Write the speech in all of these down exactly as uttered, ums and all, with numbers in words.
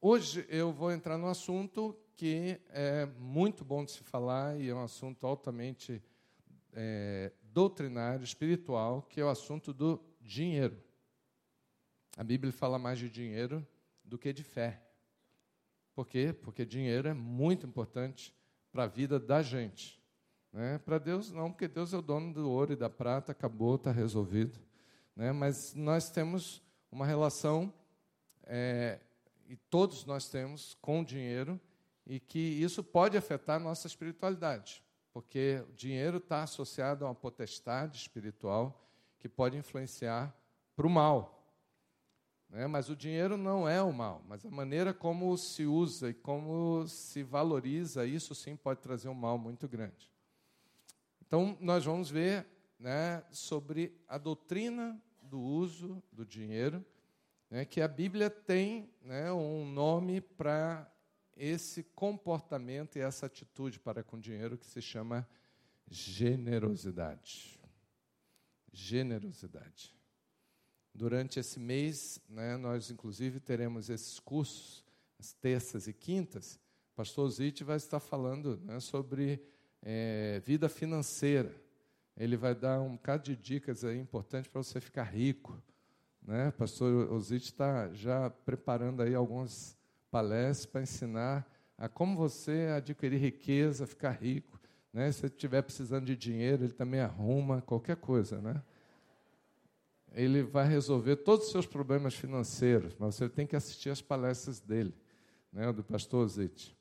hoje eu vou entrar num assunto que é muito bom de se falar e é um assunto altamente é, doutrinário, espiritual, que é o assunto do dinheiro. A Bíblia fala mais de dinheiro do que de fé. Por quê? Porque dinheiro é muito importante para a vida da gente. Né? Para Deus não, porque Deus é o dono do ouro e da prata, acabou, está resolvido. Né? Mas nós temos uma relação, é, e todos nós temos, com o dinheiro, e que isso pode afetar a nossa espiritualidade, porque o dinheiro está associado a uma potestade espiritual que pode influenciar para o mal. Né? Mas o dinheiro não é o mal, mas a maneira como se usa e como se valoriza, isso sim pode trazer um mal muito grande. Então, nós vamos ver, né, sobre a doutrina do uso do dinheiro, né, que a Bíblia tem, né, um nome para esse comportamento e essa atitude para com o dinheiro que se chama generosidade. Generosidade. Durante esse mês, né, nós, inclusive, teremos esses cursos, as terças e quintas. O pastor Zite vai estar falando, né, sobre é, vida financeira. Ele vai dar um bocado de dicas aí importantes para você ficar rico. Né? O pastor Zite está já preparando aí algumas palestras para ensinar a como você adquirir riqueza, ficar rico. Né? Se você estiver precisando de dinheiro, ele também arruma qualquer coisa, né? Ele vai resolver todos os seus problemas financeiros, mas você tem que assistir às palestras dele, né, do pastor Zite.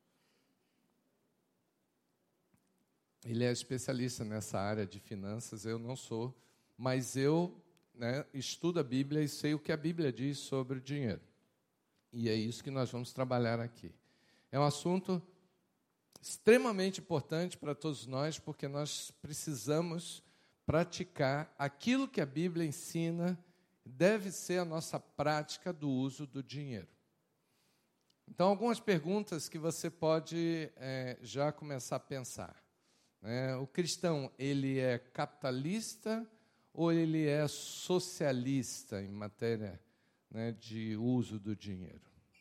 Ele é especialista nessa área de finanças, eu não sou, mas eu, né, estudo a Bíblia e sei o que a Bíblia diz sobre o dinheiro. E é isso que nós vamos trabalhar aqui. É um assunto extremamente importante para todos nós, porque nós precisamos praticar aquilo que a Bíblia ensina, deve ser a nossa prática do uso do dinheiro. Então, algumas perguntas que você pode é, já começar a pensar. Né? O cristão, ele é capitalista ou ele é socialista em matéria, né, de uso do dinheiro?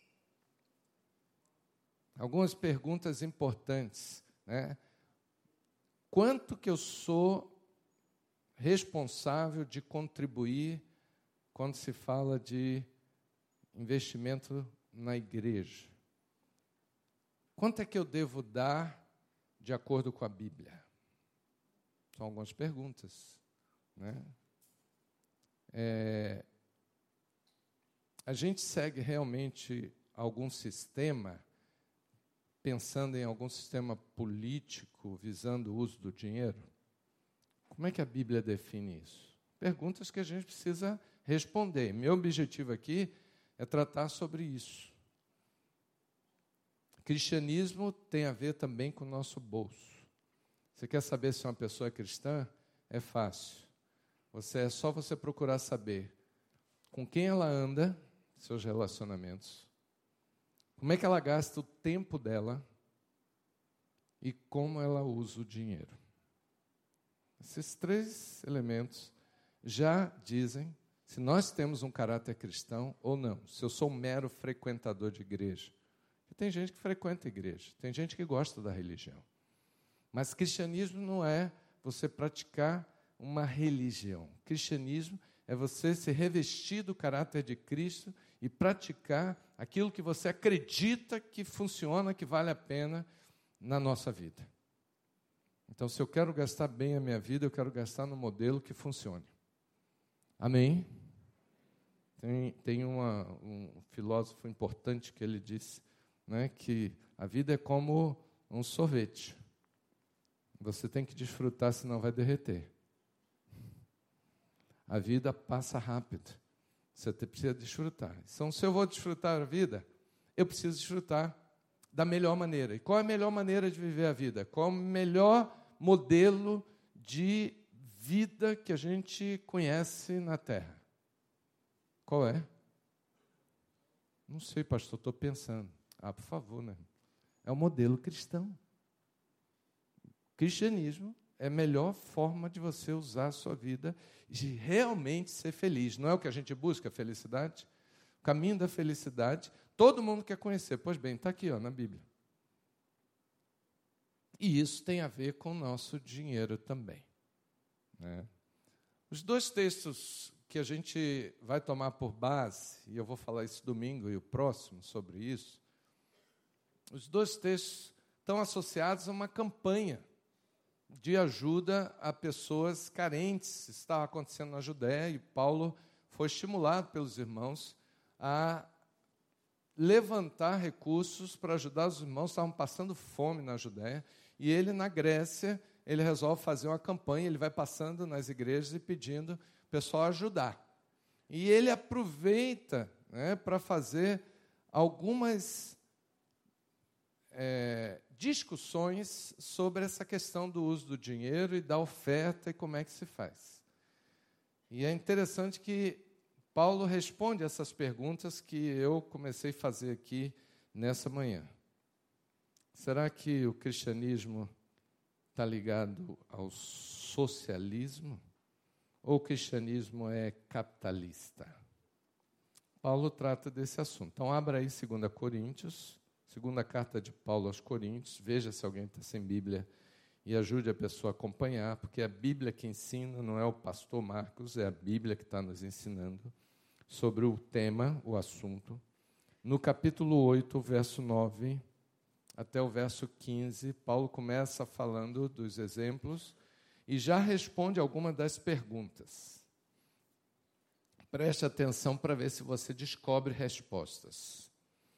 Algumas perguntas importantes. Né? Quanto que eu sou responsável de contribuir quando se fala de investimento na igreja? Quanto é que eu devo dar de acordo com a Bíblia? São algumas perguntas. Né? É, a gente segue realmente algum sistema, pensando em algum sistema político, visando o uso do dinheiro? Como é que a Bíblia define isso? Perguntas que a gente precisa responder. Meu objetivo aqui é tratar sobre isso. Cristianismo tem a ver também com o nosso bolso. Você quer saber se uma pessoa é cristã? É fácil. Você, é só você procurar saber com quem ela anda, seus relacionamentos, como é que ela gasta o tempo dela e como ela usa o dinheiro. Esses três elementos já dizem se nós temos um caráter cristão ou não. Se eu sou um mero frequentador de igreja. E tem gente que frequenta a igreja, tem gente que gosta da religião. Mas cristianismo não é você praticar uma religião. Cristianismo é você se revestir do caráter de Cristo e praticar aquilo que você acredita que funciona, que vale a pena na nossa vida. Então, se eu quero gastar bem a minha vida, eu quero gastar no modelo que funcione. Amém? Tem, tem uma, um filósofo importante que ele disse, né, que a vida é como um sorvete. Você tem que desfrutar, senão vai derreter. A vida passa rápido. Você precisa desfrutar. Então, se eu vou desfrutar a vida, eu preciso desfrutar da melhor maneira. E qual é a melhor maneira de viver a vida? Qual é o melhor modelo de vida que a gente conhece na Terra? Qual é? Não sei, pastor, estou pensando. Ah, por favor, né? É o modelo cristão. O cristianismo é a melhor forma de você usar a sua vida e de realmente ser feliz. Não é o que a gente busca, a felicidade? caminho da felicidade, todo mundo quer conhecer. Pois bem, está aqui, ó, na Bíblia. E isso tem a ver com o nosso dinheiro também, né? Os dois textos que a gente vai tomar por base, e eu vou falar isso domingo e o próximo sobre isso, os dois textos estão associados a uma campanha de ajuda a pessoas carentes. Isso estava acontecendo na Judéia e Paulo foi estimulado pelos irmãos a levantar recursos para ajudar os irmãos que estavam passando fome na Judéia. E ele, na Grécia, ele resolve fazer uma campanha, ele vai passando nas igrejas e pedindo o pessoal a ajudar. E ele aproveita, né, para fazer algumas é, discussões sobre essa questão do uso do dinheiro e da oferta e como é que se faz. E é interessante que Paulo responde essas perguntas que eu comecei a fazer aqui nessa manhã. Será que o cristianismo está ligado ao socialismo? Ou o cristianismo é capitalista? Paulo trata desse assunto. Então, abra aí dois Coríntios, segunda carta de Paulo aos Coríntios. Veja se alguém está sem Bíblia e ajude a pessoa a acompanhar, porque é a Bíblia que ensina, não é o pastor Marcos, é a Bíblia que está nos ensinando sobre o tema, o assunto. No capítulo oito, verso nove até o verso quinze, Paulo começa falando dos exemplos e já responde algumas das perguntas. Preste atenção para ver se você descobre respostas.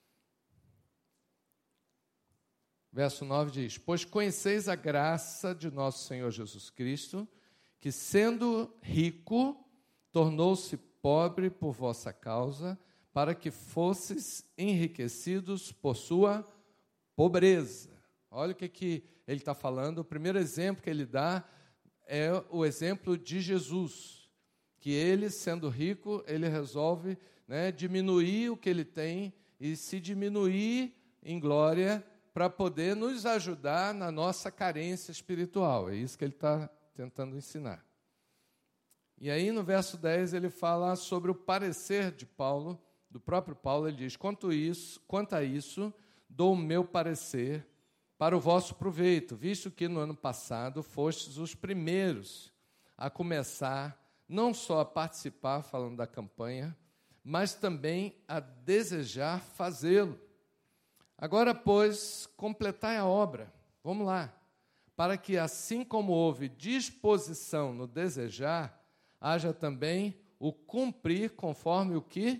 Verso nove diz: pois conheceis a graça de nosso Senhor Jesus Cristo, que sendo rico, tornou-se pobre por vossa causa, para que fosseis enriquecidos por sua pobreza. Olha o que, que ele está falando. O primeiro exemplo que ele dá é o exemplo de Jesus, que ele, sendo rico, ele resolve, né, diminuir o que ele tem e se diminuir em glória para poder nos ajudar na nossa carência espiritual. É isso que ele está tentando ensinar. E aí, no verso dez, ele fala sobre o parecer de Paulo, do próprio Paulo. Ele diz: quanto, isso, quanto a isso, dou o meu parecer para o vosso proveito, visto que no ano passado fostes os primeiros a começar, não só a participar, falando da campanha, mas também a desejar fazê-lo. Agora, pois, completai a obra. Vamos lá. Para que, assim como houve disposição no desejar, haja também o cumprir conforme o que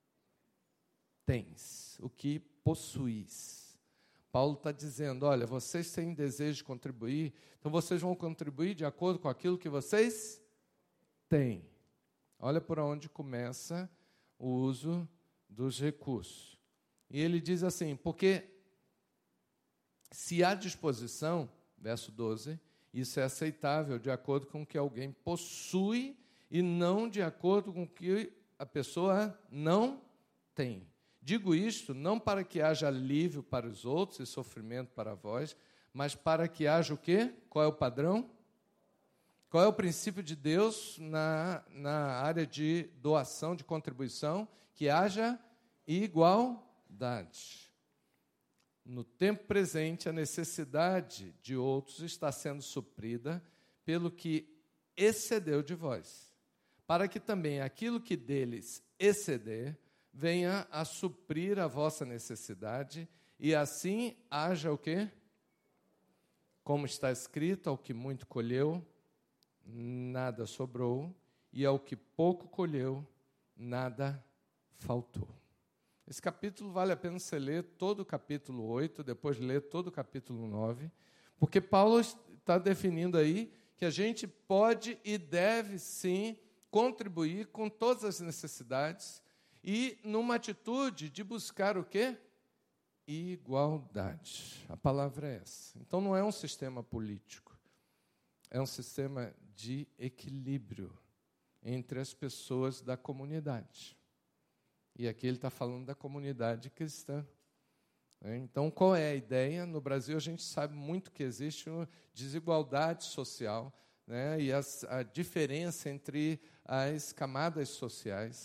tens, o que possuís. Paulo está dizendo: olha, vocês têm desejo de contribuir, então vocês vão contribuir de acordo com aquilo que vocês têm. Olha por onde começa o uso dos recursos. E ele diz assim: porque se há disposição, verso doze, isso é aceitável de acordo com o que alguém possui e não de acordo com o que a pessoa não tem. Digo isto não para que haja alívio para os outros e sofrimento para vós, mas para que haja o quê? Qual é o padrão? Qual é o princípio de Deus na, na área de doação, de contribuição? Que haja igualdade. No tempo presente, a necessidade de outros está sendo suprida pelo que excedeu de vós, para que também aquilo que deles exceder venha a suprir a vossa necessidade, e assim haja o quê? Como está escrito: ao que muito colheu, nada sobrou, e ao que pouco colheu, nada faltou. Esse capítulo vale a pena você ler todo o capítulo oito, depois ler todo o capítulo nove, porque Paulo está definindo aí que a gente pode e deve, sim, contribuir com todas as necessidades e numa atitude de buscar o quê? Igualdade. A palavra é essa. Então, não é um sistema político, é um sistema de equilíbrio entre as pessoas da comunidade. E aqui ele está falando da comunidade cristã. Então, qual é a ideia? No Brasil, a gente sabe muito que existe uma desigualdade social, né, e as, a diferença entre as camadas sociais.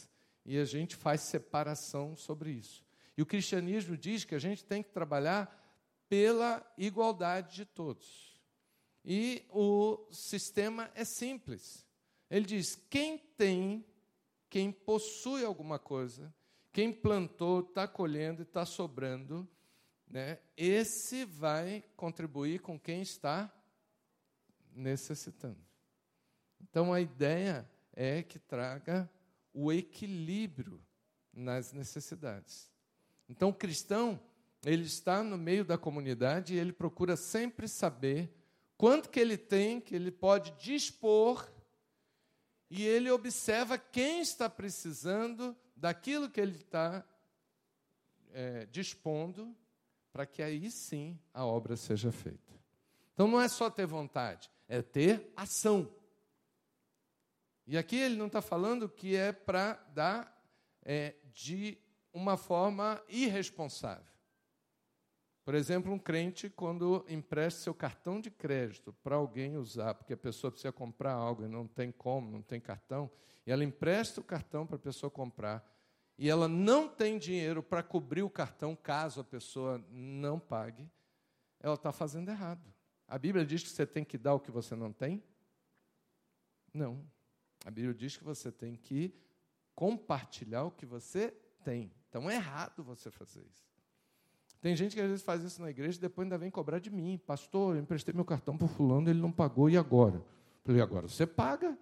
e a gente faz separação sobre isso. E o cristianismo diz que a gente tem que trabalhar pela igualdade de todos. E o sistema é simples. Ele diz, quem tem, quem possui alguma coisa, quem plantou, está colhendo e está sobrando, né, esse vai contribuir com quem está necessitando. Então, a ideia é que traga o equilíbrio nas necessidades. Então, o cristão, ele está no meio da comunidade e ele procura sempre saber quanto que ele tem, que ele pode dispor, e ele observa quem está precisando daquilo que ele está é, dispondo, para que aí sim a obra seja feita. Então, não é só ter vontade, é ter ação. E aqui ele não está falando que é para dar é, de uma forma irresponsável. Por exemplo, um crente, quando empresta seu cartão de crédito para alguém usar, porque a pessoa precisa comprar algo e não tem como, não tem cartão, e ela empresta o cartão para a pessoa comprar, e ela não tem dinheiro para cobrir o cartão, caso a pessoa não pague, ela está fazendo errado. A Bíblia diz que você tem que dar o que você não tem? Não. A Bíblia diz que você tem que compartilhar o que você tem. Então, é errado você fazer isso. Tem gente que às vezes faz isso na igreja e depois ainda vem cobrar de mim. Pastor, eu emprestei meu cartão para o fulano, ele não pagou, e agora? Falei, agora você paga.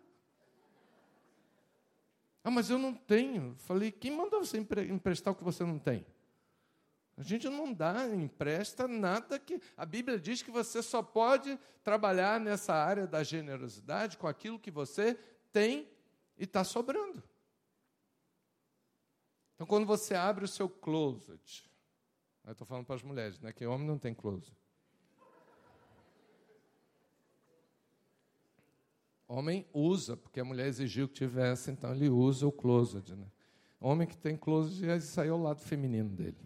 Ah, mas eu não tenho. Falei, quem mandou você emprestar o que você não tem? A gente não dá, empresta nada que... A Bíblia diz que você só pode trabalhar nessa área da generosidade com aquilo que você tem e está sobrando. Então, quando você abre o seu closet... Eu estou falando para as mulheres, né? Que homem não tem closet. Homem usa, porque a mulher exigiu que tivesse, então ele usa o closet, né? Homem que tem closet, esse aí é o lado feminino dele.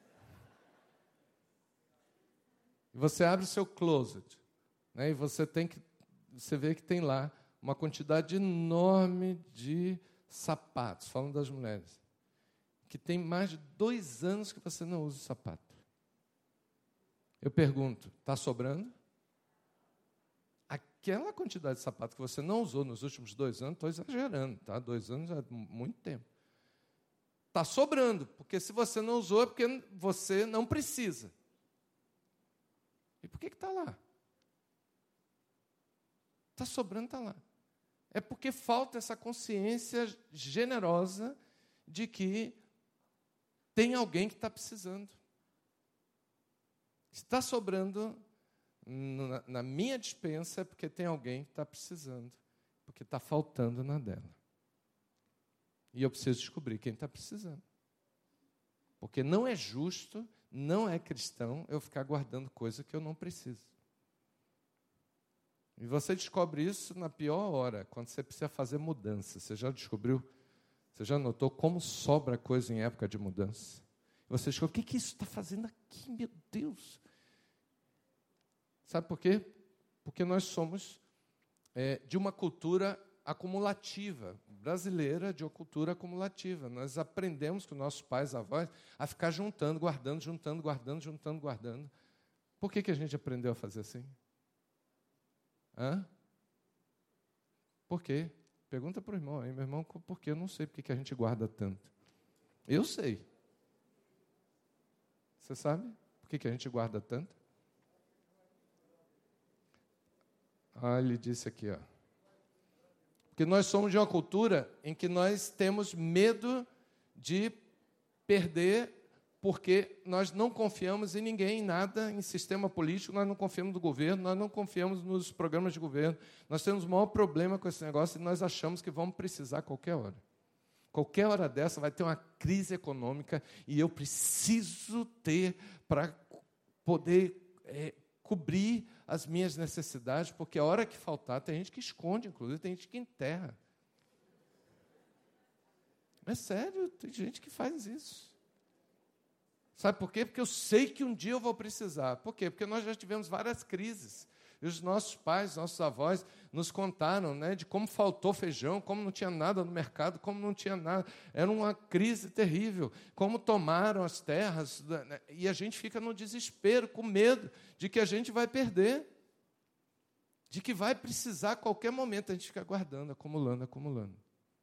E você abre o seu closet, né? E você tem que, você vê que tem lá uma quantidade enorme de sapatos, falando das mulheres, que tem mais de dois anos que você não usa o sapato. Eu pergunto, está sobrando? Aquela quantidade de sapato que você não usou nos últimos dois anos, estou exagerando, tá? Dois anos é muito tempo. Está sobrando, porque se você não usou é porque você não precisa. E por que está lá? Está sobrando, está lá. É porque falta essa consciência generosa de que tem alguém que está precisando. Está sobrando na, na minha despensa é porque tem alguém que está precisando, porque está faltando na dela. E eu preciso descobrir quem está precisando. Porque não é justo, não é cristão eu ficar guardando coisa que eu não preciso. E você descobre isso na pior hora, quando você precisa fazer mudança. Você já descobriu? Você já notou como sobra coisa em época de mudança? Você descobre, o que, que isso está fazendo aqui, meu Deus? Sabe por quê? Porque nós somos é, de uma cultura acumulativa, brasileira de uma cultura acumulativa. Nós aprendemos com nossos pais, avós, a ficar juntando, guardando, juntando, guardando, juntando, guardando. Por que, que a gente aprendeu a fazer assim? Hã? Por quê? Pergunta para o irmão aí, meu irmão, por que eu não sei por que a gente guarda tanto? Eu sei. Você sabe por que a gente guarda tanto? Ah, ele disse aqui, ó. Porque nós somos de uma cultura em que nós temos medo de perder, porque nós não confiamos em ninguém, em nada, em sistema político, nós não confiamos no governo, nós não confiamos nos programas de governo. Nós temos o maior problema com esse negócio e nós achamos que vamos precisar a qualquer hora. Qualquer hora dessa vai ter uma crise econômica e eu preciso ter para poder é, cobrir as minhas necessidades, porque a hora que faltar, tem gente que esconde, inclusive, tem gente que enterra. É sério, tem gente que faz isso. Sabe por quê? Porque eu sei que um dia eu vou precisar. Por quê? Porque nós já tivemos várias crises. E os nossos pais, nossos avós nos contaram, né, de como faltou feijão, como não tinha nada no mercado, como não tinha nada. Era uma crise terrível. Como tomaram as terras. Né, e a gente fica no desespero, com medo de que a gente vai perder. De que vai precisar a qualquer momento. A gente fica guardando, acumulando, acumulando.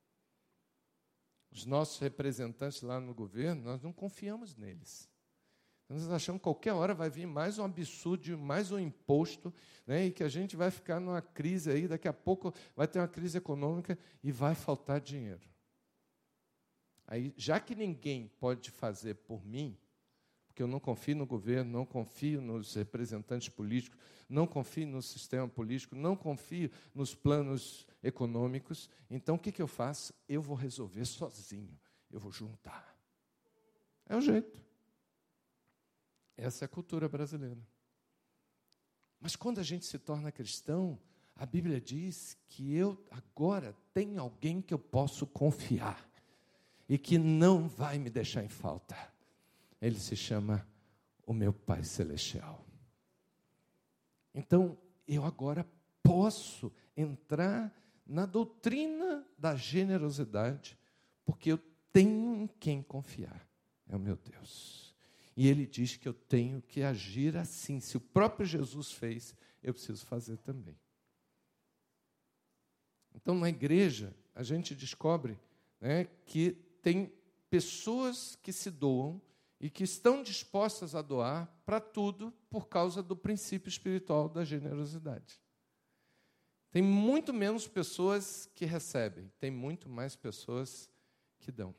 Os nossos representantes lá no governo, nós não confiamos neles. Nós achamos que qualquer hora vai vir mais um absurdo, mais um imposto, né, e que a gente vai ficar numa crise aí, daqui a pouco vai ter uma crise econômica e vai faltar dinheiro. Aí, já que ninguém pode fazer por mim, porque eu não confio no governo, não confio nos representantes políticos, não confio no sistema político, não confio nos planos econômicos, então o que, que eu faço? Eu vou resolver sozinho, eu vou juntar. É o jeito. Essa é a cultura brasileira. Mas quando a gente se torna cristão, a Bíblia diz que eu agora tenho alguém que eu posso confiar e que não vai me deixar em falta. Ele se chama o meu Pai Celestial. Então, eu agora posso entrar na doutrina da generosidade, porque eu tenho em quem confiar. É o meu Deus. E ele diz que eu tenho que agir assim. Se o próprio Jesus fez, eu preciso fazer também. Então, na igreja, a gente descobre, né, que tem pessoas que se doam e que estão dispostas a doar para tudo por causa do princípio espiritual da generosidade. Tem muito menos pessoas que recebem, tem muito mais pessoas que dão.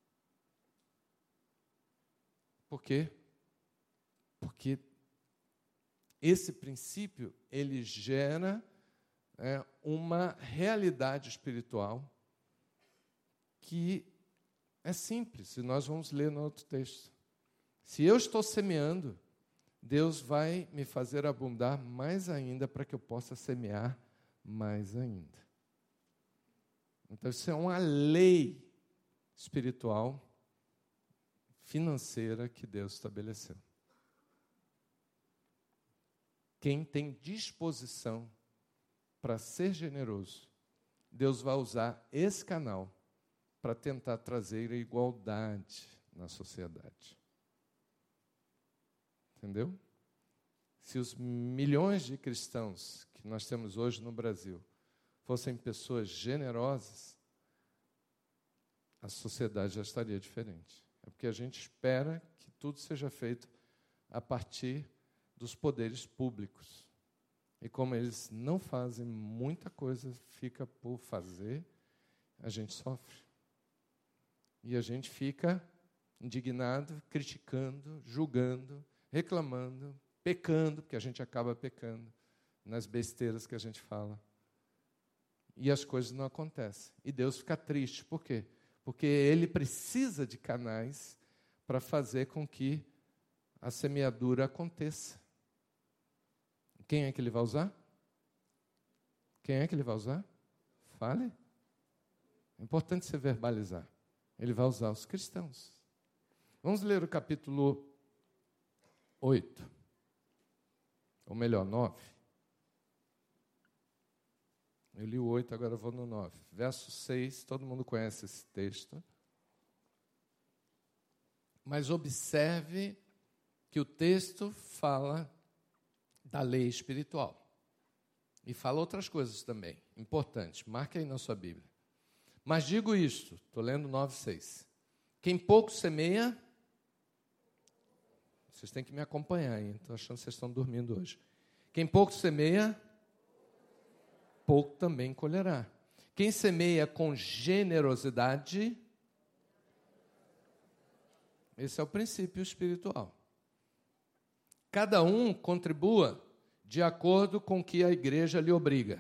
Por quê? Porque esse princípio, ele gera é, uma realidade espiritual que é simples, e nós vamos ler no outro texto. Se eu estou semeando, Deus vai me fazer abundar mais ainda para que eu possa semear mais ainda. Então, isso é uma lei espiritual, financeira que Deus estabeleceu. Quem tem disposição para ser generoso, Deus vai usar esse canal para tentar trazer a igualdade na sociedade. Entendeu? Se os milhões de cristãos que nós temos hoje no Brasil fossem pessoas generosas, a sociedade já estaria diferente. É porque a gente espera que tudo seja feito a partir dos poderes públicos. E como eles não fazem muita coisa, fica por fazer, a gente sofre. E a gente fica indignado, criticando, julgando, reclamando, pecando, porque a gente acaba pecando nas besteiras que a gente fala. E as coisas não acontecem. E Deus fica triste. Por quê? Porque Ele precisa de canais para fazer com que a semeadura aconteça. Quem é que Ele vai usar? Quem é que Ele vai usar? Fale. É importante você verbalizar. Ele vai usar os cristãos. Vamos ler o capítulo oito. Ou melhor, nove. Eu li o oito, agora eu vou no nove. Verso seis, todo mundo conhece esse texto. Mas observe que o texto fala da lei espiritual. E fala outras coisas também, importantes. Marque aí na sua Bíblia. Mas digo isto, estou lendo nove, seis. Quem pouco semeia... Vocês têm que me acompanhar, hein? Estou achando que vocês estão dormindo hoje. Quem pouco semeia... pouco também colherá. Quem semeia com generosidade, esse é o princípio espiritual. Cada um contribua de acordo com o que a igreja lhe obriga.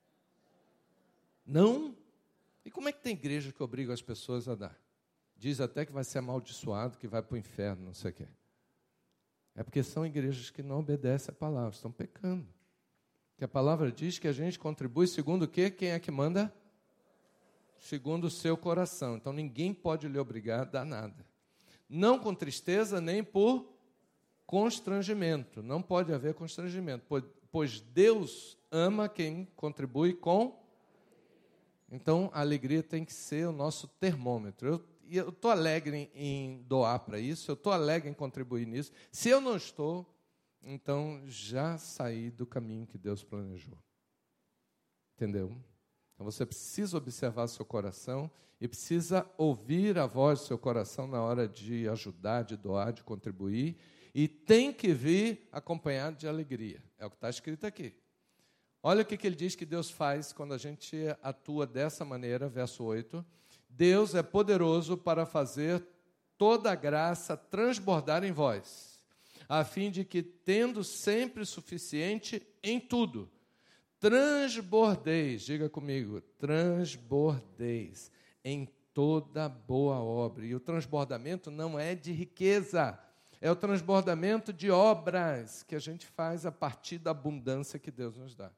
Não? E como é que tem igreja que obriga as pessoas a dar? Diz até que vai ser amaldiçoado, que vai para o inferno, não sei o quê. É porque são igrejas que não obedecem a palavra, estão pecando. Que a palavra diz que a gente contribui segundo o quê? Quem é que manda? Segundo o seu coração. Então, ninguém pode lhe obrigar a dar nada. Não com tristeza, nem por constrangimento. Não pode haver constrangimento, pois Deus ama quem contribui com... Então, a alegria tem que ser o nosso termômetro. Eu E eu estou alegre em doar para isso, eu estou alegre em contribuir nisso. Se eu não estou, então já saí do caminho que Deus planejou. Entendeu? Então você precisa observar seu coração e precisa ouvir a voz do seu coração na hora de ajudar, de doar, de contribuir. E tem que vir acompanhado de alegria. É o que está escrito aqui. Olha o que, que ele diz que Deus faz quando a gente atua dessa maneira, verso oito. Deus é poderoso para fazer toda a graça transbordar em vós, a fim de que, tendo sempre suficiente em tudo, transbordeis, diga comigo, transbordeis em toda boa obra. E o transbordamento não é de riqueza, é o transbordamento de obras que a gente faz a partir da abundância que Deus nos dá.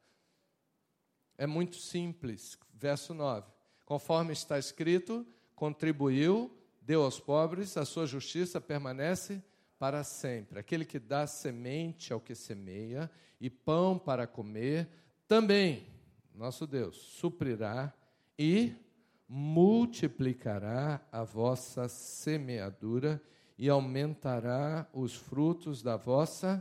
É muito simples, verso nove. Conforme está escrito, contribuiu, deu aos pobres, a sua justiça permanece para sempre. Aquele que dá semente ao que semeia e pão para comer, também, nosso Deus, suprirá e multiplicará a vossa semeadura e aumentará os frutos da vossa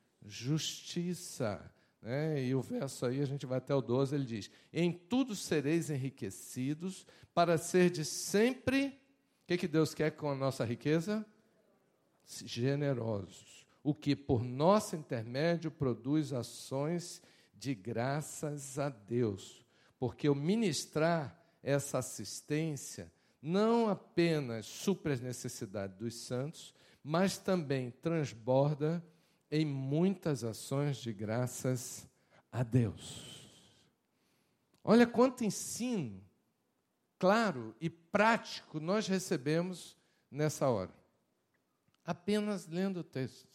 justiça. É, e o verso aí, a gente vai até o doze, ele diz, em tudo sereis enriquecidos, para serdes sempre, o que, que Deus quer com a nossa riqueza? Generosos, o que por nosso intermédio produz ações de graças a Deus, porque o ministrar essa assistência não apenas supre as necessidades dos santos, mas também transborda em muitas ações de graças a Deus. Olha quanto ensino claro e prático nós recebemos nessa hora. Apenas lendo o texto.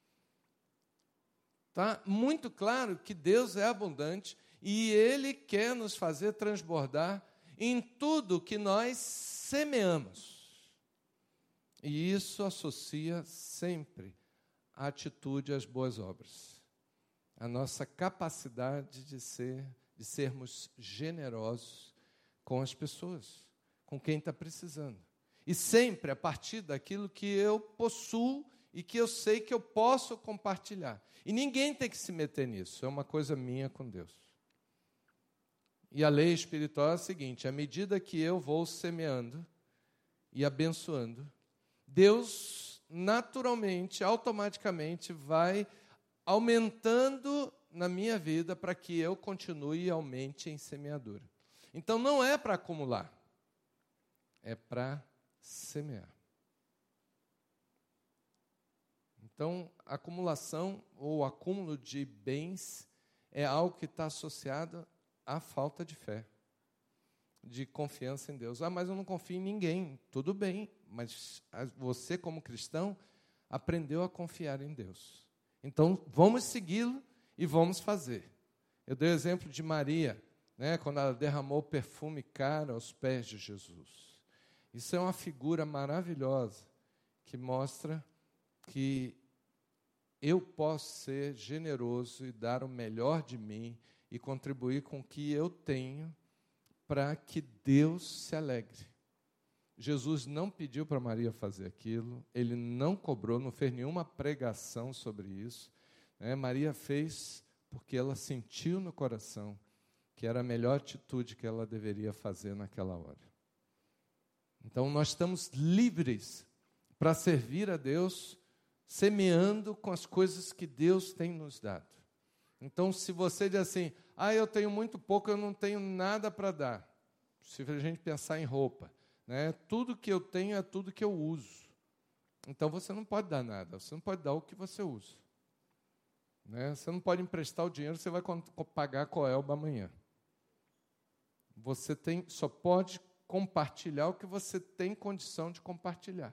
Está muito claro que Deus é abundante e Ele quer nos fazer transbordar em tudo que nós semeamos. E isso associa sempre a atitude às boas obras, a nossa capacidade de ser, de sermos generosos com as pessoas, com quem está precisando. E sempre a partir daquilo que eu possuo e que eu sei que eu posso compartilhar. E ninguém tem que se meter nisso, é uma coisa minha com Deus. E a lei espiritual é a seguinte, à medida que eu vou semeando e abençoando, Deus naturalmente, automaticamente, vai aumentando na minha vida para que eu continue e aumente em semeadura. Então, não é para acumular, é para semear. Então, a acumulação ou acúmulo de bens é algo que está associado à falta de fé, de confiança em Deus. Ah, mas eu não confio em ninguém. Tudo bem, mas você, como cristão, aprendeu a confiar em Deus. Então, vamos segui-lo e vamos fazer. Eu dei o exemplo de Maria, né, quando ela derramou perfume caro aos pés de Jesus. Isso é uma figura maravilhosa que mostra que eu posso ser generoso e dar o melhor de mim e contribuir com o que eu tenho para que Deus se alegre. Jesus não pediu para Maria fazer aquilo, ele não cobrou, não fez nenhuma pregação sobre isso. Né? Maria fez porque ela sentiu no coração que era a melhor atitude que ela deveria fazer naquela hora. Então, nós estamos livres para servir a Deus, semeando com as coisas que Deus tem nos dado. Então, se você diz assim, ah, eu tenho muito pouco, eu não tenho nada para dar. Se a gente pensar em roupa, né? Tudo que eu tenho é tudo que eu uso. Então, você não pode dar nada, você não pode dar o que você usa. Né? Você não pode emprestar o dinheiro, você vai pagar a Coelba amanhã. Você tem, só pode compartilhar o que você tem condição de compartilhar.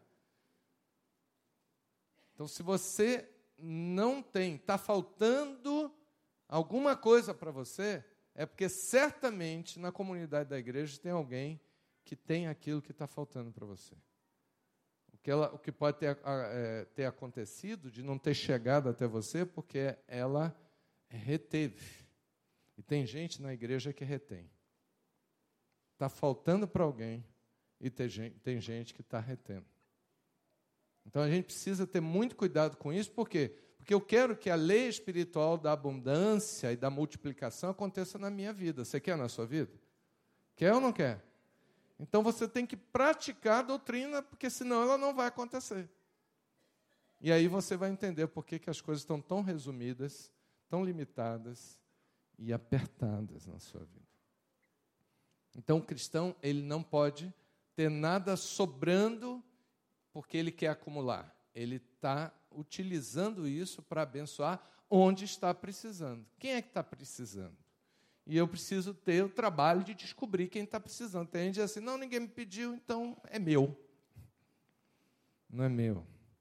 Então, se você não tem, está faltando alguma coisa para você, é porque certamente na comunidade da igreja tem alguém que tem aquilo que está faltando para você. O que, ela, o que pode ter, é, ter acontecido de não ter chegado até você, porque ela reteve. E tem gente na igreja que retém. Está faltando para alguém e tem gente, tem gente que está retendo. Então a gente precisa ter muito cuidado com isso, por quê? Porque eu quero que a lei espiritual da abundância e da multiplicação aconteça na minha vida. Você quer na sua vida? Quer ou não quer? Então você tem que praticar a doutrina, porque senão ela não vai acontecer. E aí você vai entender por que que as coisas estão tão resumidas, tão limitadas e apertadas na sua vida. Então o cristão, ele não pode ter nada sobrando porque ele quer acumular. Ele está utilizando isso para abençoar onde está precisando. Quem é que está precisando? E eu preciso ter o trabalho de descobrir quem está precisando. Tem gente que diz assim, não, ninguém me pediu, então é meu. Não é meu.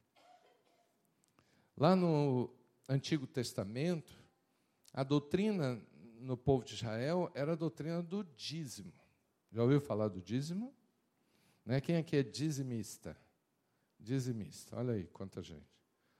Lá no Antigo Testamento, a doutrina no povo de Israel era a doutrina do dízimo. Já ouviu falar do dízimo? Né? Quem aqui é dizimista? Dizimista, olha aí quanta gente.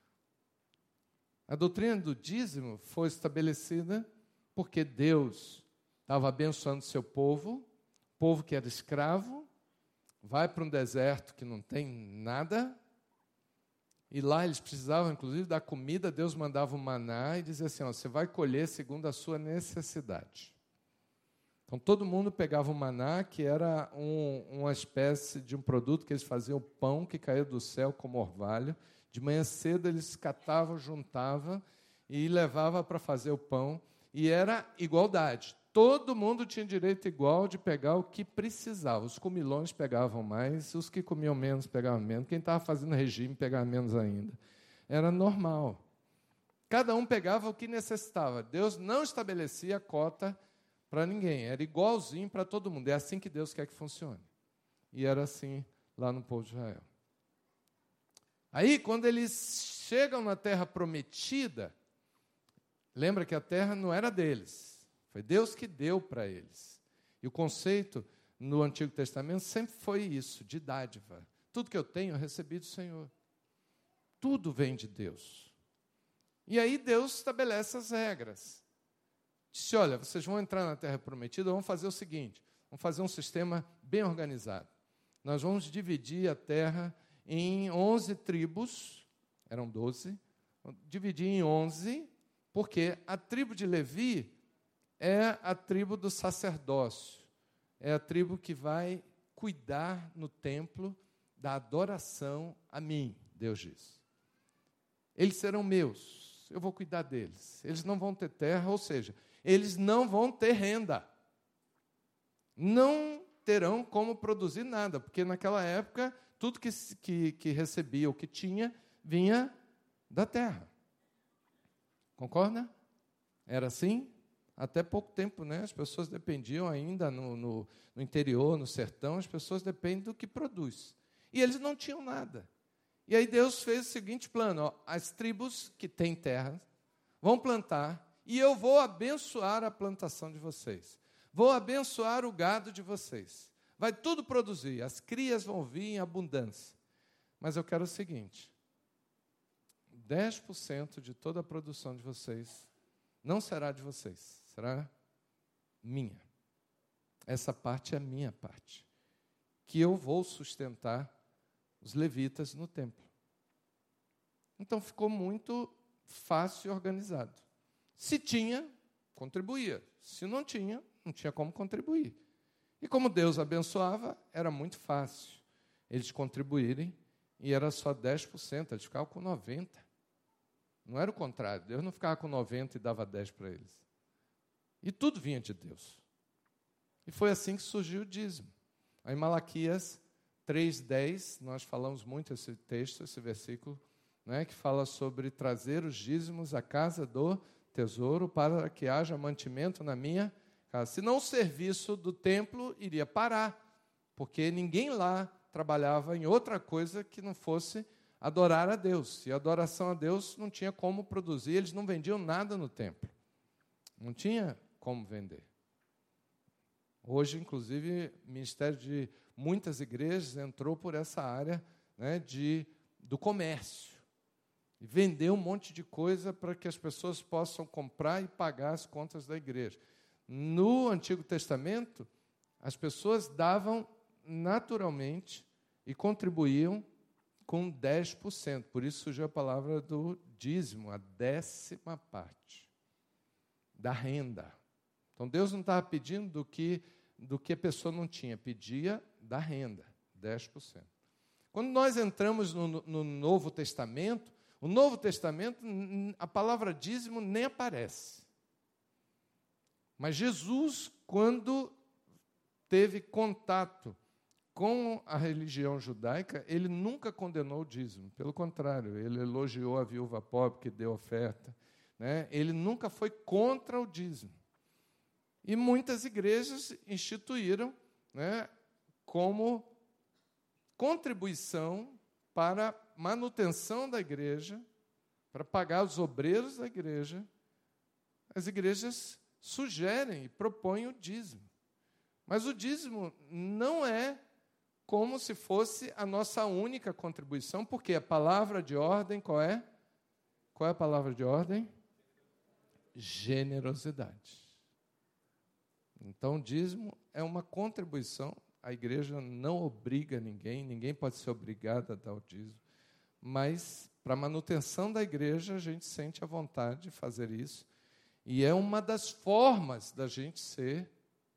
A doutrina do dízimo foi estabelecida porque Deus estava abençoando seu povo, povo que era escravo, vai para um deserto que não tem nada, e lá eles precisavam, inclusive, da comida. Deus mandava um maná e dizia assim, ó, você vai colher segundo a sua necessidade. Então, todo mundo pegava o maná, que era um, uma espécie de um produto que eles faziam, pão que caía do céu como orvalho. De manhã cedo, eles catavam, juntavam e levavam para fazer o pão. E era igualdade. Todo mundo tinha direito igual de pegar o que precisava. Os comilões pegavam mais, os que comiam menos pegavam menos. Quem estava fazendo regime pegava menos ainda. Era normal. Cada um pegava o que necessitava. Deus não estabelecia cota para ninguém. Era igualzinho para todo mundo. É assim que Deus quer que funcione. E era assim lá no povo de Israel. Aí, quando eles chegam na terra prometida, lembra que a terra não era deles. Foi Deus que deu para eles. E o conceito no Antigo Testamento sempre foi isso, de dádiva. Tudo que eu tenho, eu recebi do Senhor. Tudo vem de Deus. E aí Deus estabelece as regras. Disse, olha, vocês vão entrar na terra prometida, vamos fazer o seguinte, vamos fazer um sistema bem organizado. Nós vamos dividir a terra em onze tribos, eram doze, dividir em onze, porque a tribo de Levi é a tribo do sacerdócio, é a tribo que vai cuidar no templo da adoração a mim, Deus diz. Eles serão meus, eu vou cuidar deles. Eles não vão ter terra, ou seja, eles não vão ter renda. Não terão como produzir nada, porque naquela época, tudo que, que, que recebia, o que tinha, vinha da terra. Concorda? Era assim? Até pouco tempo, né? As pessoas dependiam ainda no, no, no interior, no sertão, as pessoas dependem do que produz. E eles não tinham nada. E aí Deus fez o seguinte plano, ó, as tribos que têm terra vão plantar e eu vou abençoar a plantação de vocês. Vou abençoar o gado de vocês. Vai tudo produzir, as crias vão vir em abundância. Mas eu quero o seguinte, dez por cento de toda a produção de vocês não será de vocês, será minha. Essa parte é a minha parte, que eu vou sustentar os levitas no templo. Então ficou muito fácil e organizado. Se tinha, contribuía. Se não tinha, não tinha como contribuir. E como Deus abençoava, era muito fácil eles contribuírem, e era só dez por cento, eles ficavam com noventa por cento. Não era o contrário, Deus não ficava com noventa por cento e dava dez por cento para eles. E tudo vinha de Deus. E foi assim que surgiu o dízimo. Aí em Malaquias três, dez, nós falamos muito esse texto, esse versículo, né, que fala sobre trazer os dízimos à casa do tesouro para que haja mantimento na minha casa. Senão o serviço do templo iria parar, porque ninguém lá trabalhava em outra coisa que não fosse adorar a Deus. E a adoração a Deus não tinha como produzir, eles não vendiam nada no templo. Não tinha como vender. Hoje, inclusive, o ministério de muitas igrejas entrou por essa área, né, de, do comércio. e vender um monte de coisa para que as pessoas possam comprar e pagar as contas da igreja. No Antigo Testamento, as pessoas davam naturalmente e contribuíam com dez por cento. Por isso surgiu a palavra do dízimo, a décima parte da renda. Então, Deus não estava pedindo do que, do que a pessoa não tinha, pedia da renda, dez por cento. Quando nós entramos no, no Novo Testamento, o Novo Testamento, a palavra dízimo nem aparece. Mas Jesus, quando teve contato com a religião judaica, ele nunca condenou o dízimo. Pelo contrário, ele elogiou a viúva pobre que deu oferta, né? Ele nunca foi contra o dízimo. E muitas igrejas instituíram, né, como contribuição para a manutenção da igreja, para pagar os obreiros da igreja. As igrejas sugerem e propõem o dízimo. Mas o dízimo não é como se fosse a nossa única contribuição, porque a palavra de ordem, qual é? Qual é a palavra de ordem? Generosidade. Então, o dízimo é uma contribuição. A igreja não obriga ninguém, ninguém pode ser obrigado a dar o dízimo. Mas, para a manutenção da igreja, a gente sente a vontade de fazer isso. E é uma das formas da gente ser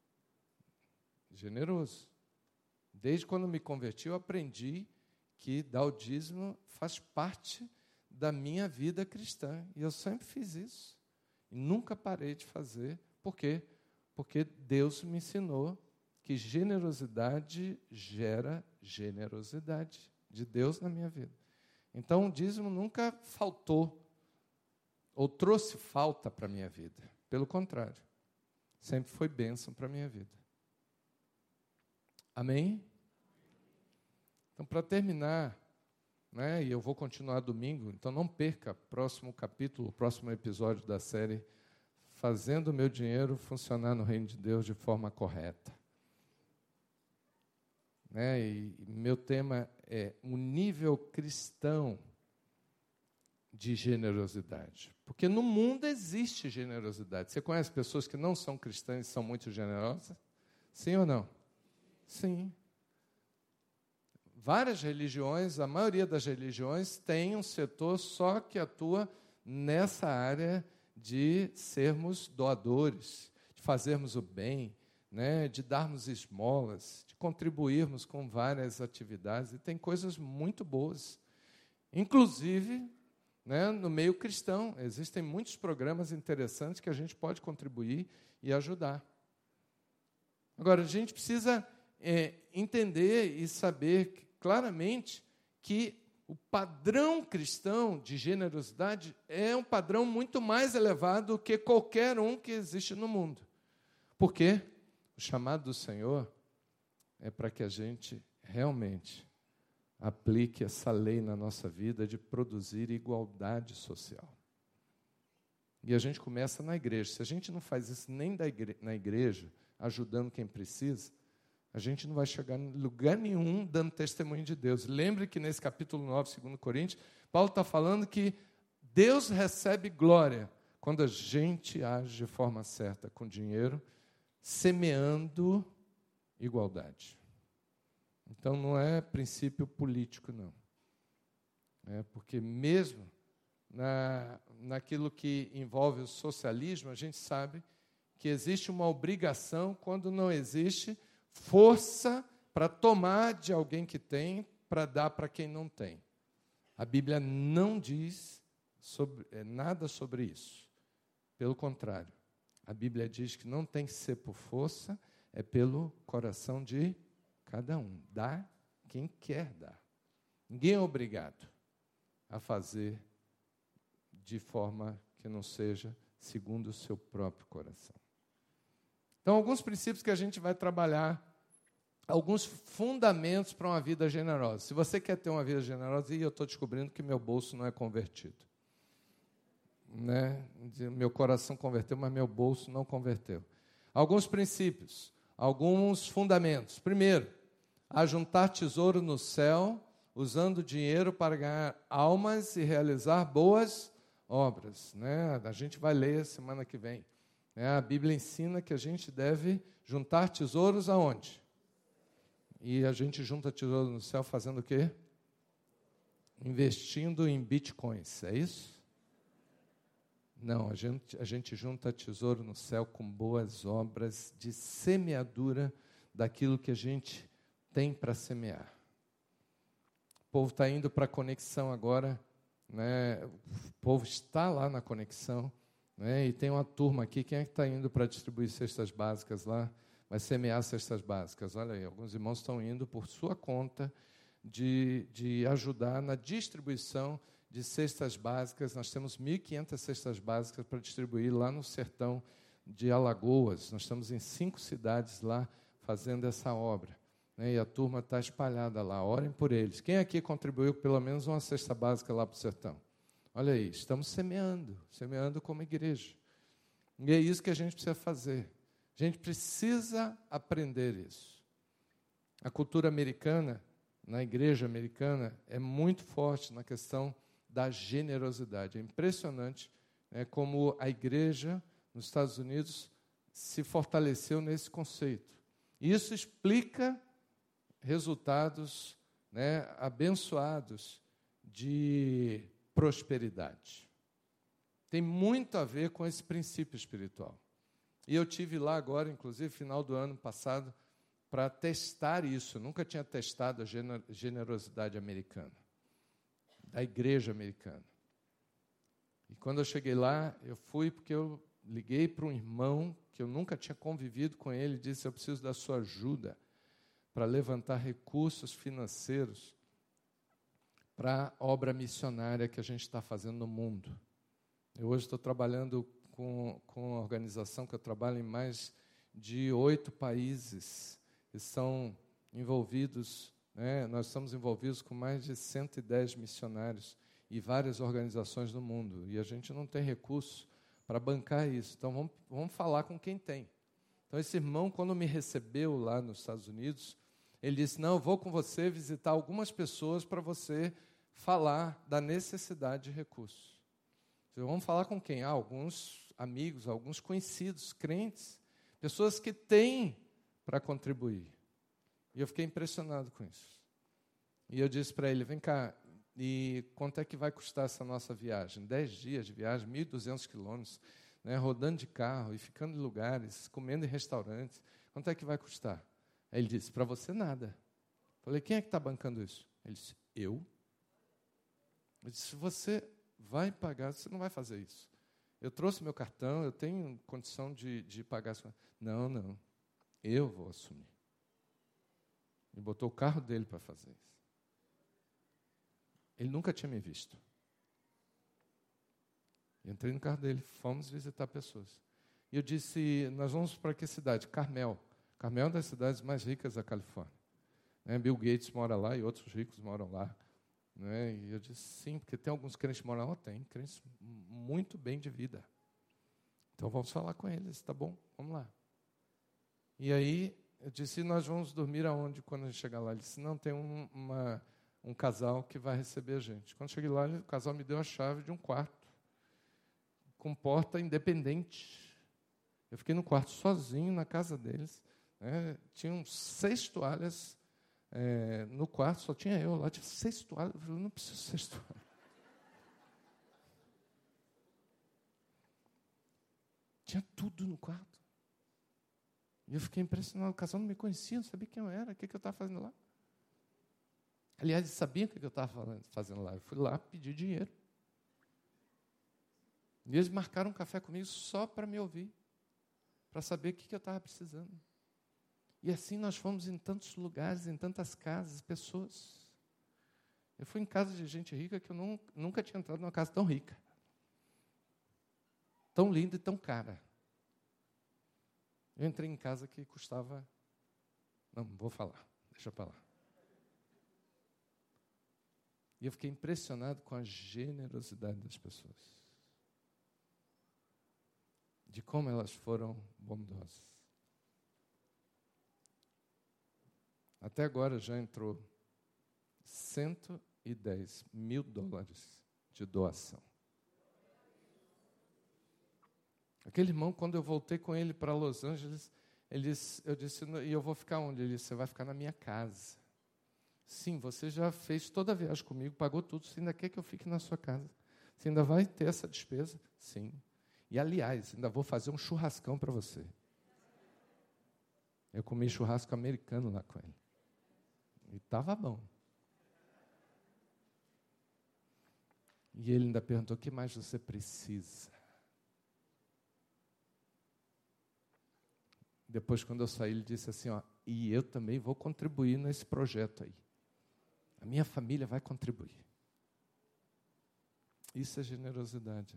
generoso. Desde quando me converti, eu aprendi que dar o dízimo faz parte da minha vida cristã. E eu sempre fiz isso. E nunca parei de fazer. Por quê? Porque Deus me ensinou que generosidade gera generosidade de Deus na minha vida. Então, o dízimo nunca faltou ou trouxe falta para a minha vida. Pelo contrário, sempre foi bênção para a minha vida. Amém? Então, para terminar, né, e eu vou continuar domingo, então não perca o próximo capítulo, o próximo episódio da série Fazendo o Meu Dinheiro Funcionar no Reino de Deus de Forma Correta. Né, e meu tema é o nível cristão de generosidade. Porque no mundo existe generosidade. Você conhece pessoas que não são cristãs e são muito generosas? Sim ou não? Sim. Várias religiões, a maioria das religiões, tem um setor só que atua nessa área de sermos doadores, de fazermos o bem, né, de darmos esmolas, de contribuirmos com várias atividades. E tem coisas muito boas. Inclusive, né, no meio cristão, existem muitos programas interessantes que a gente pode contribuir e ajudar. Agora, a gente precisa é, entender e saber que, claramente que o padrão cristão de generosidade é um padrão muito mais elevado do que qualquer um que existe no mundo. Por quê? O chamado do Senhor é para que a gente realmente aplique essa lei na nossa vida de produzir igualdade social. E a gente começa na igreja. Se a gente não faz isso nem da igre- na igreja, ajudando quem precisa, a gente não vai chegar em lugar nenhum dando testemunho de Deus. Lembre que nesse capítulo nove, segundo Coríntios, Paulo está falando que Deus recebe glória quando a gente age de forma certa com dinheiro, semeando igualdade. Então, não é princípio político, não. É porque mesmo na, naquilo que envolve o socialismo, a gente sabe que existe uma obrigação quando não existe força para tomar de alguém que tem para dar para quem não tem. A Bíblia não diz sobre, é, nada sobre isso. Pelo contrário, a Bíblia diz que não tem que ser por força, é pelo coração de cada um. Dá quem quer dar. Ninguém é obrigado a fazer de forma que não seja segundo o seu próprio coração. Então, alguns princípios que a gente vai trabalhar, alguns fundamentos para uma vida generosa. Se você quer ter uma vida generosa, e eu estou descobrindo que meu bolso não é convertido. Né? Meu coração converteu, mas meu bolso não converteu. Alguns princípios, alguns fundamentos. Primeiro, ajuntar tesouro no céu, usando dinheiro para ganhar almas e realizar boas obras. Né? A gente vai ler semana que vem. Né? A Bíblia ensina que a gente deve juntar tesouros aonde? E a gente junta tesouros no céu fazendo o quê? Investindo em bitcoins, é isso? Não, a gente, a gente junta tesouro no céu com boas obras de semeadura daquilo que a gente tem para semear. O povo está indo para a conexão agora, né? O povo está lá na conexão, né? E tem uma turma aqui, quem é que está indo para distribuir cestas básicas lá? Vai semear cestas básicas. Olha aí, alguns irmãos estão indo por sua conta de, de ajudar na distribuição de cestas básicas. Nós temos mil e quinhentas cestas básicas para distribuir lá no sertão de Alagoas. Nós estamos em cinco cidades lá fazendo essa obra. Né? E a turma está espalhada lá. Orem por eles. Quem aqui contribuiu com pelo menos uma cesta básica lá para o sertão? Olha aí, estamos semeando, semeando como igreja. E é isso que a gente precisa fazer. A gente precisa aprender isso. A cultura americana, na igreja americana, é muito forte na questão da generosidade. É impressionante, né, como a igreja nos Estados Unidos se fortaleceu nesse conceito. E isso explica resultados, né, abençoados de prosperidade. Tem muito a ver com esse princípio espiritual. E eu tive lá agora, inclusive, final do ano passado, para testar isso. Eu nunca tinha testado a generosidade americana, da igreja americana. E quando eu cheguei lá, eu fui porque eu liguei para um irmão que eu nunca tinha convivido com ele e disse: eu preciso da sua ajuda para levantar recursos financeiros para a obra missionária que a gente está fazendo no mundo. Eu hoje estou trabalhando com, com uma organização que eu trabalho em mais de oito países que são envolvidos, né? Nós estamos envolvidos com mais de cento e dez missionários e várias organizações no mundo. E a gente não tem recurso para bancar isso. Então, vamos, vamos falar com quem tem. Então, esse irmão, quando me recebeu lá nos Estados Unidos, ele disse: não, eu vou com você visitar algumas pessoas para você falar da necessidade de recursos. Eu, vamos falar com quem? Ah, alguns amigos, alguns conhecidos, crentes, pessoas que têm para contribuir. E eu fiquei impressionado com isso. E eu disse para ele: vem cá, e quanto é que vai custar essa nossa viagem? Dez dias de viagem, mil e duzentos quilômetros, né, rodando de carro e ficando em lugares, comendo em restaurantes. Quanto é que vai custar? Aí ele disse: para você nada. Falei: quem é que está bancando isso? Ele disse: eu. Eu disse: você vai pagar, você não vai fazer isso. Eu trouxe meu cartão, eu tenho condição de, de pagar. Não, não, eu vou assumir. E botou o carro dele para fazer isso. Ele nunca tinha me visto. Entrei no carro dele, fomos visitar pessoas. E eu disse: nós vamos para que cidade? Carmel. Carmel é uma das cidades mais ricas da Califórnia. Né? Bill Gates mora lá e outros ricos moram lá. Né? E eu disse: sim, porque tem alguns crentes que moram lá. Tem crentes muito bem de vida. Então vamos falar com eles, tá bom? Vamos lá. E aí eu disse: nós vamos dormir aonde quando a gente chegar lá? Ele disse: não, tem um, uma, um casal que vai receber a gente. Quando eu cheguei lá, o casal me deu a chave de um quarto com porta independente. Eu fiquei no quarto sozinho na casa deles. Né? Tinham seis toalhas é, no quarto, só tinha eu lá. Tinha seis toalhas. Eu falei: não preciso de seis toalhas. Tinha tudo no quarto. E eu fiquei impressionado. O casal não me conhecia, não sabia quem eu era, o que, que eu estava fazendo lá. Aliás, eles sabiam o que eu estava fazendo lá. Eu fui lá pedir dinheiro. E eles marcaram um café comigo só para me ouvir, para saber o que, que eu estava precisando. E assim nós fomos em tantos lugares, em tantas casas, pessoas. Eu fui em casa de gente rica que eu não, nunca tinha entrado numa casa tão rica. Tão linda e tão cara. Eu entrei em casa que custava... Não, não vou falar, deixa para lá. E eu fiquei impressionado com a generosidade das pessoas. De como elas foram bondosas. Até agora já entrou cento e dez mil dólares de doação. Aquele irmão, quando eu voltei com ele para Los Angeles, ele disse, eu disse, e eu vou ficar onde? Ele disse, você vai ficar na minha casa. Sim, você já fez toda a viagem comigo, pagou tudo, você ainda quer que eu fique na sua casa? Você ainda vai ter essa despesa? Sim. E, aliás, ainda vou fazer um churrascão para você. Eu comi churrasco americano lá com ele. E estava bom. E ele ainda perguntou, o que mais você precisa? Depois, quando eu saí, ele disse assim, ó, e eu também vou contribuir nesse projeto aí. A minha família vai contribuir. Isso é generosidade.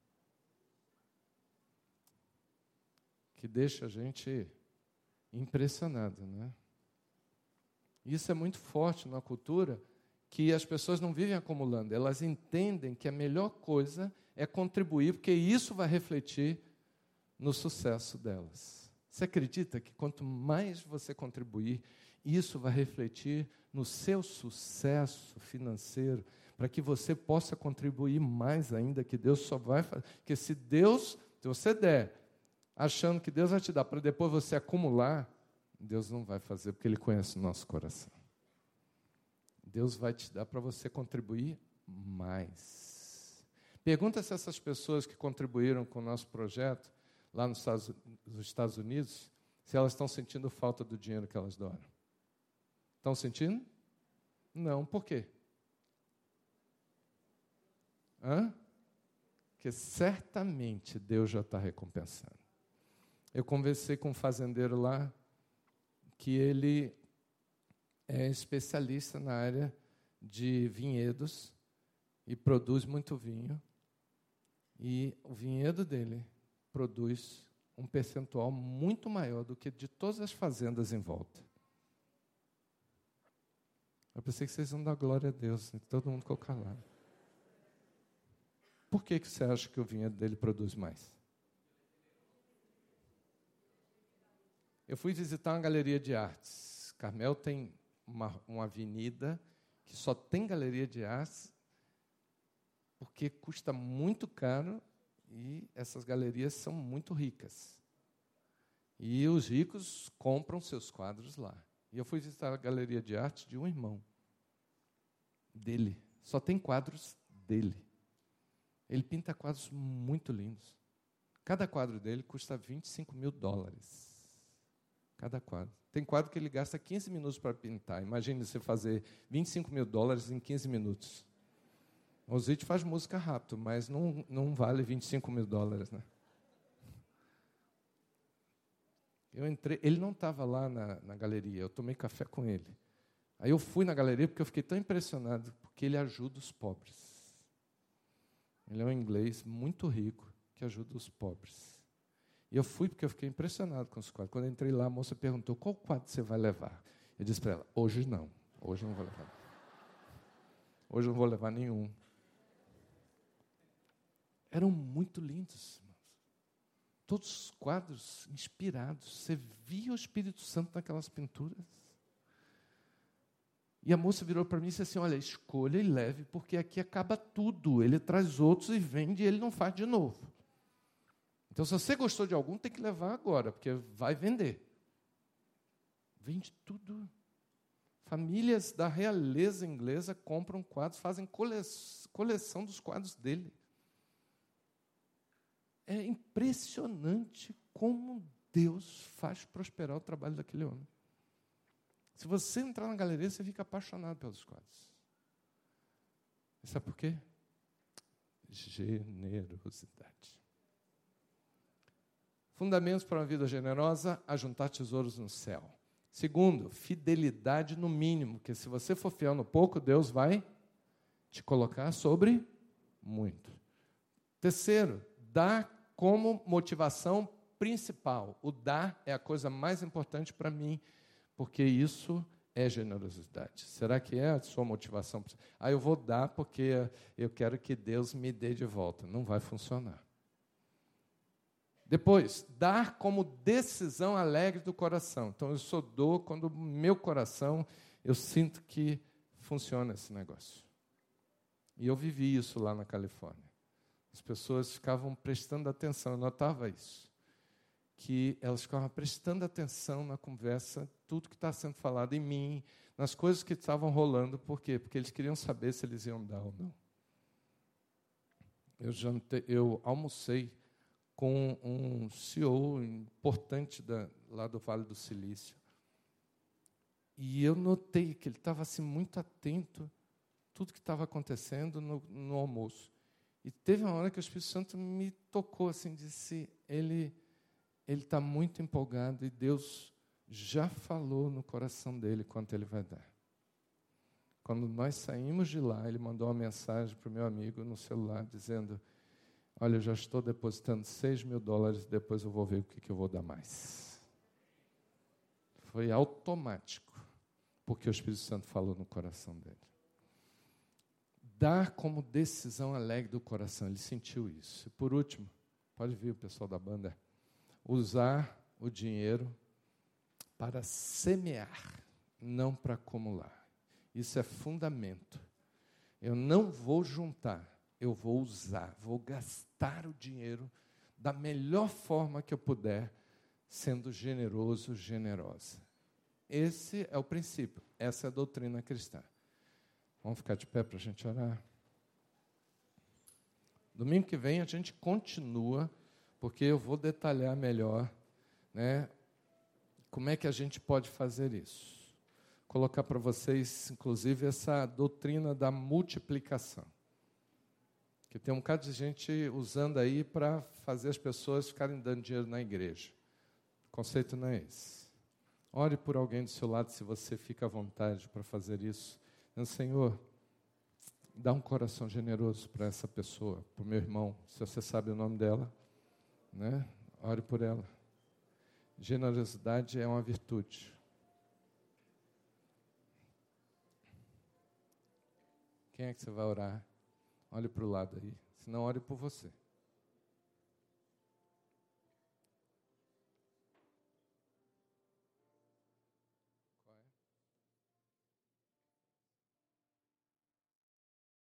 Que deixa a gente impressionado, né? Isso é muito forte na cultura, que as pessoas não vivem acumulando. Elas entendem que a melhor coisa é contribuir, porque isso vai refletir no sucesso delas. Você acredita que quanto mais você contribuir, isso vai refletir no seu sucesso financeiro, para que você possa contribuir mais ainda, que Deus só vai fazer. Porque se Deus, se você der, achando que Deus vai te dar, para depois você acumular, Deus não vai fazer, porque Ele conhece o nosso coração. Deus vai te dar para você contribuir mais. Pergunta se essas pessoas que contribuíram com o nosso projeto, lá nos Estados, nos Estados Unidos, se elas estão sentindo falta do dinheiro que elas doaram. Estão sentindo? Não. Por quê? Hã? Porque certamente Deus já está recompensando. Eu conversei com um fazendeiro lá, que ele é especialista na área de vinhedos e produz muito vinho. E o vinhedo dele produz um percentual muito maior do que de todas as fazendas em volta. Eu pensei que vocês iam dar glória a Deus, e todo mundo ficou calado. Por que, que você acha que o vinhedo dele produz mais? Eu fui visitar uma galeria de artes. Carmel tem uma, uma avenida que só tem galeria de artes, porque custa muito caro e essas galerias são muito ricas. E os ricos compram seus quadros lá. E eu fui visitar a galeria de arte de um irmão dele. Só tem quadros dele. Ele pinta quadros muito lindos. Cada quadro dele custa vinte e cinco mil dólares. Cada quadro. Tem quadro que ele gasta quinze minutos para pintar. Imagine você fazer vinte e cinco mil dólares em quinze minutos. O Zite faz música rápido, mas não, não vale vinte e cinco mil dólares, né? Eu entrei, ele não estava lá na, na galeria, eu tomei café com ele. Aí eu fui na galeria porque eu fiquei tão impressionado, porque ele ajuda os pobres. Ele é um inglês muito rico que ajuda os pobres. E eu fui porque eu fiquei impressionado com os quadros. Quando eu entrei lá, a moça perguntou, qual quadro você vai levar? Eu disse para ela, hoje não, hoje eu não vou levar. Hoje eu não vou levar nenhum. Eram muito lindos, irmãos. Todos os quadros inspirados. Você via o Espírito Santo naquelas pinturas. E a moça virou para mim e disse assim, olha, escolha e leve, porque aqui acaba tudo. Ele traz outros e vende e ele não faz de novo. Então, se você gostou de algum, tem que levar agora, porque vai vender. Vende tudo. Famílias da realeza inglesa compram quadros, fazem cole... coleção dos quadros dele. É impressionante como Deus faz prosperar o trabalho daquele homem. Se você entrar na galeria, você fica apaixonado pelos quadros. E sabe por quê? Generosidade. Fundamentos para uma vida generosa, ajuntar tesouros no céu. Segundo, fidelidade no mínimo, porque se você for fiel no pouco, Deus vai te colocar sobre muito. Terceiro, dar como motivação principal. O dar é a coisa mais importante para mim, porque isso é generosidade. Será que é a sua motivação? Ah, eu vou dar porque eu quero que Deus me dê de volta. Não vai funcionar. Depois, dar como decisão alegre do coração. Então, eu só dou quando meu coração, eu sinto que funciona esse negócio. E eu vivi isso lá na Califórnia. As pessoas ficavam prestando atenção, eu notava isso. Que elas ficavam prestando atenção na conversa, tudo que está sendo falado em mim, nas coisas que estavam rolando. Por quê? Porque eles queriam saber se eles iam dar ou não. Eu, jantei, eu almocei com um C E O importante da, lá do Vale do Silício. E eu notei que ele estava assim, muito atento a tudo que estava acontecendo no, no almoço. E teve uma hora que o Espírito Santo me tocou, assim, disse, ele ele está muito empolgado e Deus já falou no coração dele quanto ele vai dar. Quando nós saímos de lá, ele mandou uma mensagem para o meu amigo no celular, dizendo, olha, eu já estou depositando seis mil dólares, depois eu vou ver o que, que eu vou dar mais. Foi automático, porque o Espírito Santo falou no coração dele. Dar como decisão alegre do coração, ele sentiu isso. E por último, pode vir o pessoal da banda, usar o dinheiro para semear, não para acumular. Isso é fundamento. Eu não vou juntar, eu vou usar, vou gastar o dinheiro da melhor forma que eu puder, sendo generoso, generosa. Esse é o princípio, essa é a doutrina cristã. Vamos ficar de pé para a gente orar? Domingo que vem a gente continua, porque eu vou detalhar melhor, né, como é que a gente pode fazer isso. Colocar para vocês, inclusive, essa doutrina da multiplicação. Que tem um bocado de gente usando aí para fazer as pessoas ficarem dando dinheiro na igreja. O conceito não é esse. Ore por alguém do seu lado, se você fica à vontade para fazer isso. Então, Senhor, dá um coração generoso para essa pessoa, para o meu irmão, se você sabe o nome dela, né? Ore por ela. Generosidade é uma virtude. Quem é que você vai orar? Olhe para o lado aí. Se não, ore por você.